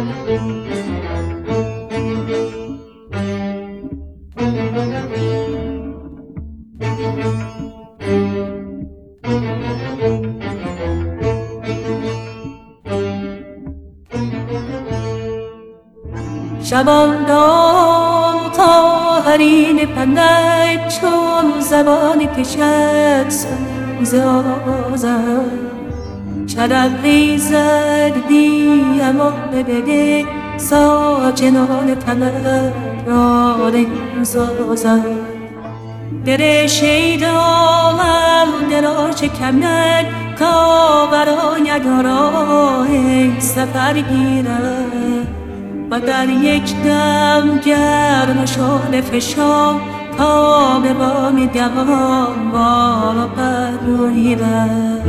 شباندام تا حریم پندت چون زبان کشد سوز آزد شرق ریزد دی اما بده ساکنان پندت را سازد در شیدانم در شکمت تا برای راه سفر گیرد و در یک دم گرم شد فشان تا به بام دوام بالا پرویرد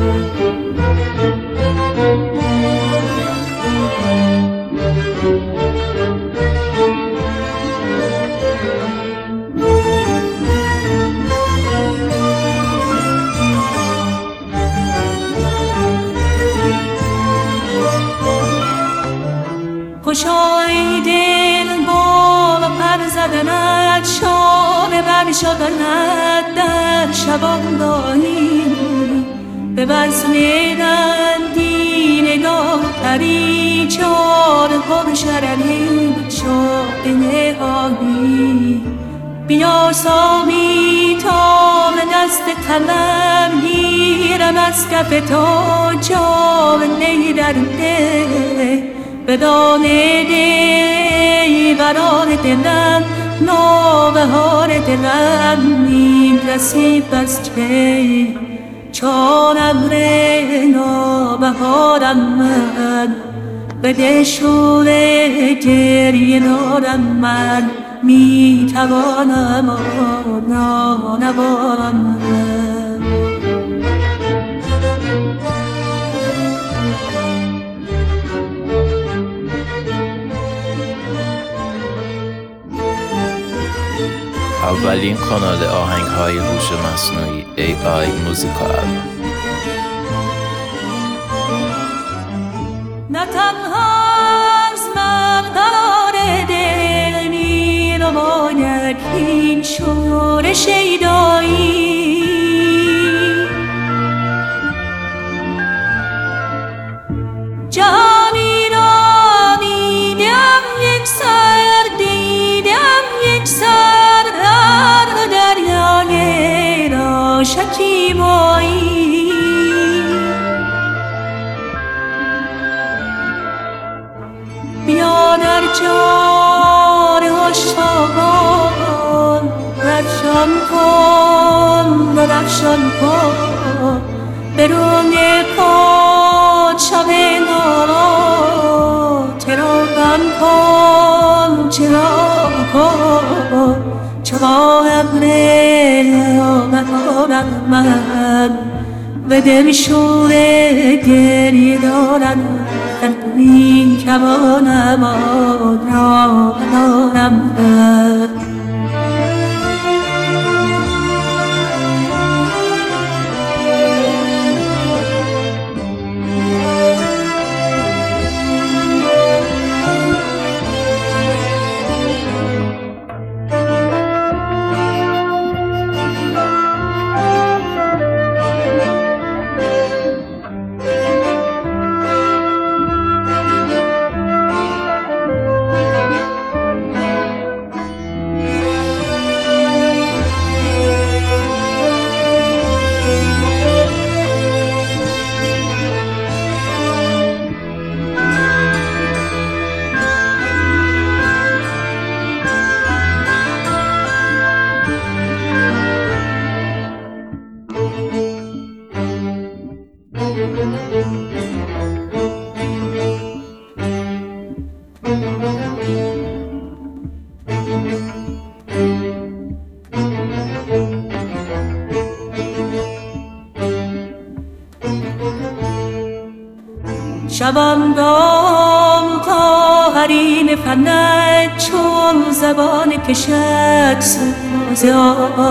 خوشای دل با پر زدنت شانه بر شدنت در شبانگاهی به بزم رندی نگاه تری چار پر شرنی شد نهانی بیا سامی تا به دست طلب گیرم از کف تو جام نیرنده بدانه دی برار دلم نوبهار دلم می رسید بس چه چون ابر نوبهارم من بده شور گریه دارم من می توانم نوبهارم من اولین کانال آهنگ‌های هوش مصنوعی AI موزیکال. نه تنها از من قرار دل می نماید این شور شیدایی جهانی را دیدم یک سر دیدم یک سر دریای را شکیبایی بیا در جان هشتان رفشان کن درفشان کن به رنگ کن شب نارا چراغم کن چراغ کن چرا ابر نوبهارم من و دل شور گریه دارم می توانم نوبهارم من شبم دام تا حریم فنت چون زبان کشد سوز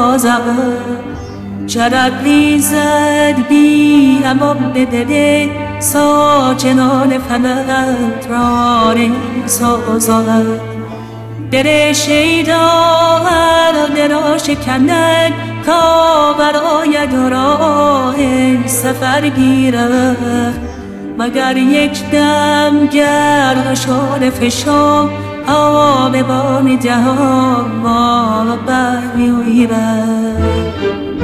آزد شرق ریزد بی امان به دل ساکنان فلک را سازد. دل شیدا هر دل را شکند تا برآید راه سفر گیرد. مگر یک دم گرد شد فشان آب بام جهان ما برمی‌آید.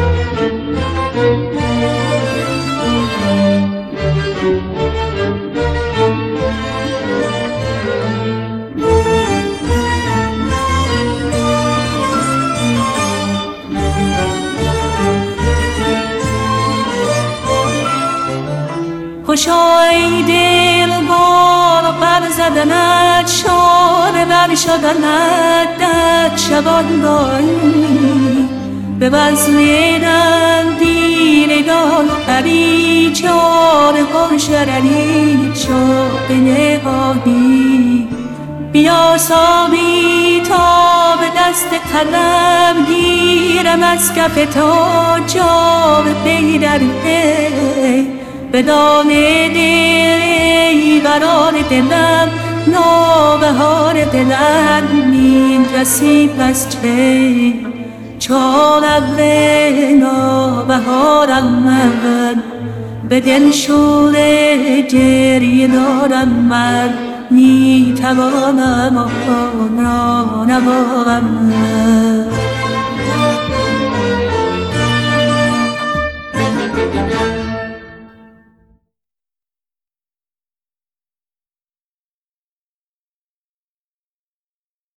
خوشای دل بار بر زدنت شانه بر شدنت در شبانگاهی به بزمیدن دیرگان پری چار خوشرنی شد نهایی. بیا سامی تا به دست قلم گیرم از کف تا جام پیدر به دام دل برار دلم نوبهار دلم می رسید از چه چون ابر نوبهارم من به دل شوره گریه دارم من می توانم آن را نبارم من.